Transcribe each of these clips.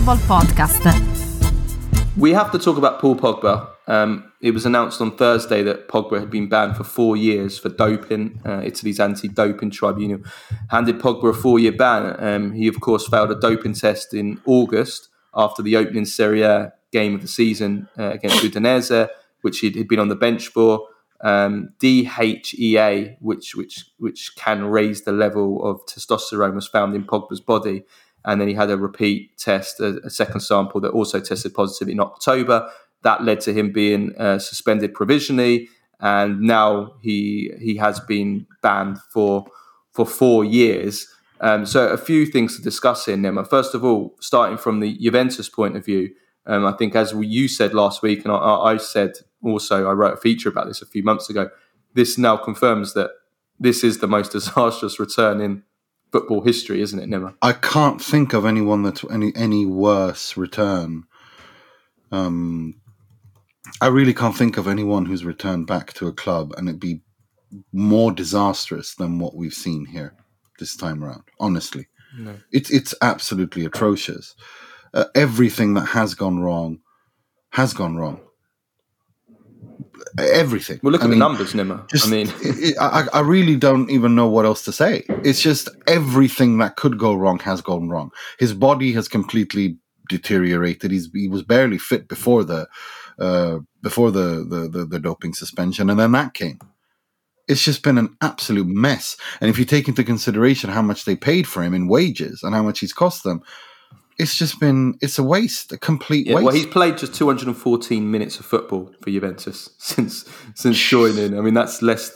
Football Podcast. We have to talk about Paul Pogba. It was announced on Thursday that Pogba had been banned for 4 years for doping. Italy's anti-doping tribunal handed Pogba a 4-year ban. He, of course, failed a doping test in August after the opening Serie A game of the season against Udinese, which he'd been on the bench for. DHEA, which can raise the level of testosterone, was found in Pogba's body. And then he had a repeat test, a second sample that also tested positive in October. That led to him being suspended provisionally, and now he has been banned for 4 years. So a few things to discuss here, Nima. First of all, starting from the Juventus point of view, I think as you said last week, and I said also, I wrote a feature about this a few months ago, this now confirms that this is the most disastrous return in football history, isn't it, Nima? I can't think of anyone that's any worse return. I really can't think of anyone who's returned back to a club and it'd be more disastrous than what we've seen here this time around. Honestly, no. It's absolutely atrocious. Everything that has gone wrong has gone wrong. Everything. Well, look at the numbers, Nima. I really don't even know what else to say. It's just everything that could go wrong has gone wrong. His body has completely deteriorated. He was barely fit before the doping suspension, and then that came. It's just been an absolute mess. And if you take into consideration how much they paid for him in wages and how much he's cost them, it's a waste, a complete waste. Well, he's played just 214 minutes of football for Juventus since joining. I mean, that's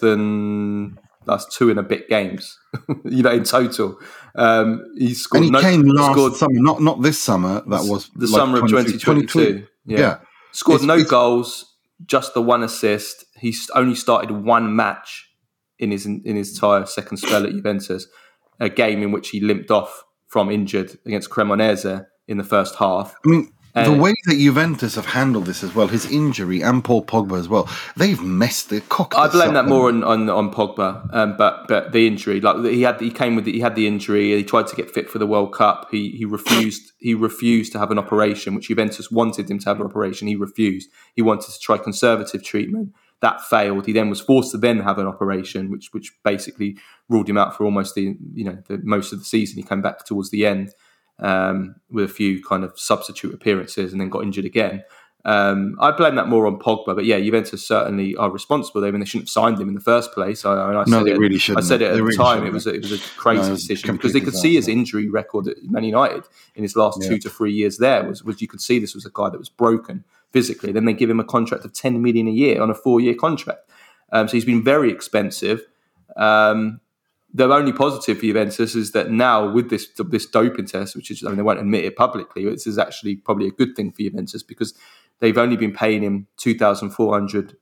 two and a bit games, in total. He scored. And he came last summer, not this summer. That was the summer of 2022. Yeah. Scored no goals, just the one assist. He's only started one match in his entire second spell at Juventus, a game in which he limped off from injured against Cremonese in the first half. I mean, the way that Juventus have handled this as well, his injury and Paul Pogba as well, they've messed the cock. I blame that more on Pogba, but the injury, like he had the injury. He tried to get fit for the World Cup. He refused. He refused to have an operation, which Juventus wanted him to have an operation. He refused. He wanted to try conservative treatment. That failed. He then was forced to then have an operation, which basically ruled him out for almost the most of the season. He came back towards the end with a few kind of substitute appearances and then got injured again. I blame that more on Pogba, but yeah, Juventus certainly are responsible. I mean, they shouldn't have signed him in the first place. Really shouldn't. I said it at the time. It was a crazy decision because they could see his injury record at Man United in his last 2 to 3 years. There was you could see this was a guy that was broken physically. Then they give him a contract of 10 million a year on a 4-year contract. So he's been very expensive. The only positive for Juventus is that now with this doping test, which is, they won't admit it publicly, this is actually probably a good thing for Juventus because they've only been paying him 2,400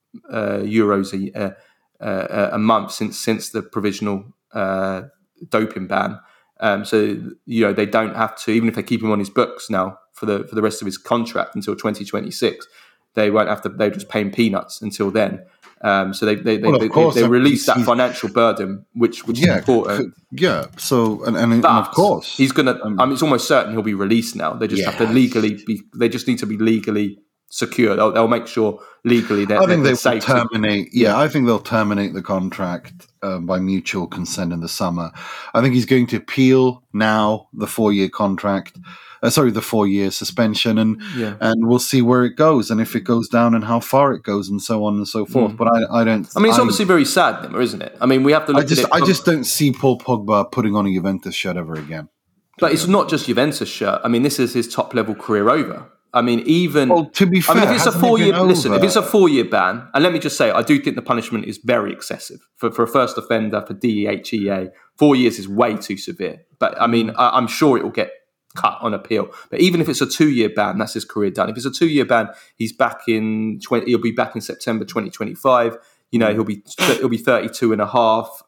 euros a month since the provisional doping ban. So they don't have to, even if they keep him on his books now for the rest of his contract until 2026, they won't have to. They're just paying peanuts until then. So they release that financial burden, which is important. Yeah. So and of course he's gonna. It's almost certain he'll be released now. They just have to legally be. They just need to be legally secure. They'll make sure legally that. I think they will terminate. I think they'll terminate the contract by mutual consent in the summer. I think he's going to appeal now the 4-year contract. The 4-year suspension, and we'll see where it goes, and if it goes down, and how far it goes, and so on and so forth. But I don't. I mean, it's obviously very sad, isn't it? I mean, we have to. Look I just don't see Paul Pogba putting on a Juventus shirt ever again. But it's not just Juventus shirt. I mean, this is his top level career over. I mean, to be fair, if it's a 4-year, if it's a 4-year ban, and let me just say, I do think the punishment is very excessive for a first offender for DHEA. 4 years is way too severe. But I mean, I'm sure it will get cut on appeal. But even if it's a 2-year ban, that's his career done. If it's a 2-year ban, he'll be back in September 2025. He'll be 32 and a half.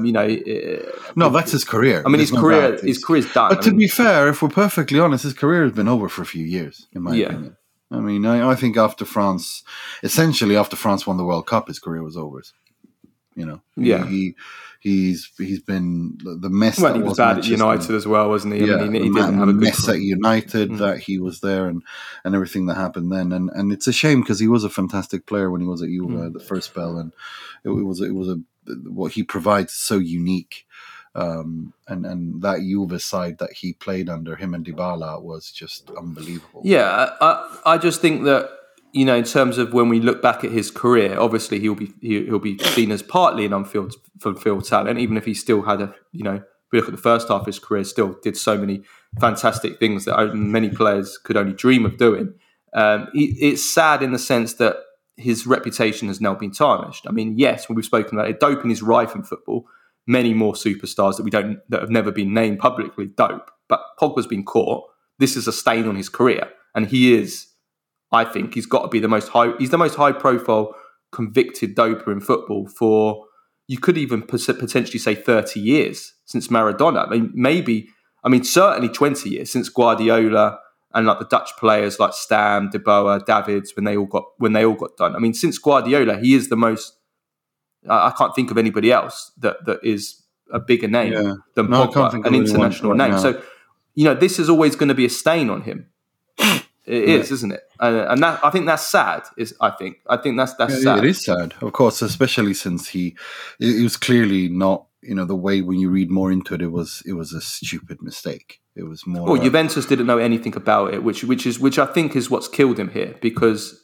No, that's his career. I mean, his career's done. But to be fair, if we're perfectly honest, his career has been over for a few years, in my opinion. I mean, I think after France won the World Cup, his career was over. He's been the mess. Well, he was bad at United as well, wasn't he? Yeah, I mean, he didn't have a good mess at United that he was there and everything that happened then. And it's a shame because he was a fantastic player when he was at Juve the first spell, and it was what he provides so unique. And that Juve side that he played under, him and Dybala, was just unbelievable. Yeah, I just think that, in terms of when we look back at his career, obviously he'll be seen as partly an unfulfilled talent, even if he still had if we look at the first half of his career, still did so many fantastic things that many players could only dream of doing. It's sad in the sense that his reputation has now been tarnished. I mean, yes, when we've spoken about it, doping is rife in football. Many more superstars that have never been named publicly dope, but Pogba's been caught. This is a stain on his career, and he is. I think he's got to be the most high profile convicted doper in football for, you could even potentially say 30 years since Maradona. I mean, certainly 20 years since Guardiola and like the Dutch players like Stam, De Boer, Davids, when they all got done. I mean, since Guardiola, he is the most. I can't think of anybody else that is a bigger name than Pogba, an international name. So, this is always going to be a stain on him. It is, isn't it? And that, I think that's sad. I think that's sad. It is sad, of course, especially since it was clearly not. The way when you read more into it, it was a stupid mistake. It was more. Well, Juventus didn't know anything about it, which I think is what's killed him here, because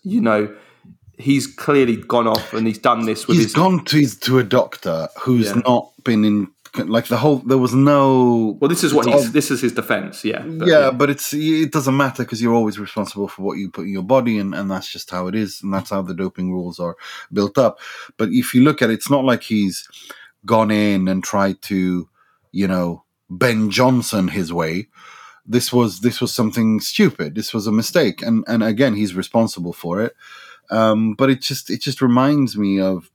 he's clearly gone off and he's done this with. He's gone to a doctor who's not been in. Like there was no. Well, this is his defense, but it doesn't matter because you're always responsible for what you put in your body, and that's just how it is, and that's how the doping rules are built up. But if you look at it, it's not like he's gone in and tried to, Ben Johnson his way. This was something stupid. This was a mistake, and again, he's responsible for it. But it just reminds me of,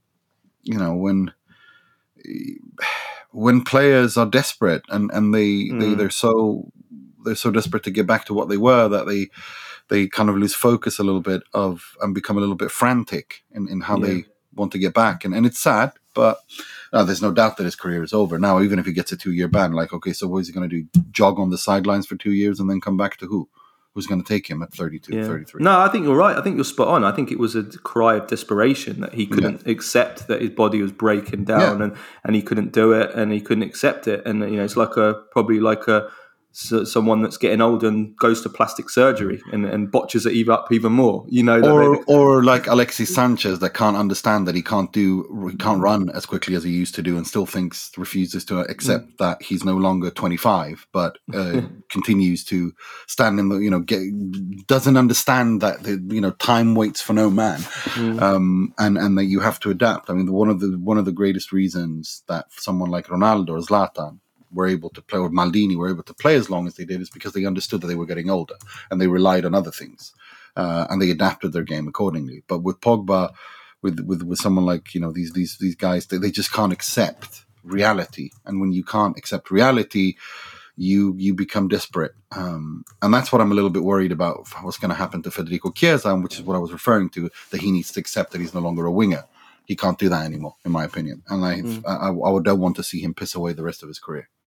when players are desperate and they're so desperate to get back to what they were that they kind of lose focus a little bit and become a little bit frantic in how they want to get back. And it's sad, but there's no doubt that his career is over. Now, even if he gets a 2-year ban, like, okay, so what is he going to do? Jog on the sidelines for 2 years and then come back to who? Who's going to take him at 32, 33? No, I think you're right. I think you're spot on. I think it was a cry of desperation that he couldn't accept that his body was breaking down and he couldn't do it and he couldn't accept it. And, it's probably like someone that's getting old and goes to plastic surgery and botches it up even more. Or like Alexis Sanchez that can't understand that he can't run as quickly as he used to do and still refuses to accept that he's no longer 25, but continues to stand in the doesn't understand that time waits for no man, and that you have to adapt. I mean, one of the greatest reasons that someone like Ronaldo or Zlatan were able to play, or Maldini were able to play as long as they did, is because they understood that they were getting older and they relied on other things, and they adapted their game accordingly. But with Pogba, with someone like these guys, they just can't accept reality, and when you can't accept reality, you become desperate, and that's what I'm a little bit worried about. What's going to happen to Federico Chiesa, which is what I was referring to, that he needs to accept that he's no longer a winger. He can't do that anymore, in my opinion, and I don't want to see him piss away the rest of his career.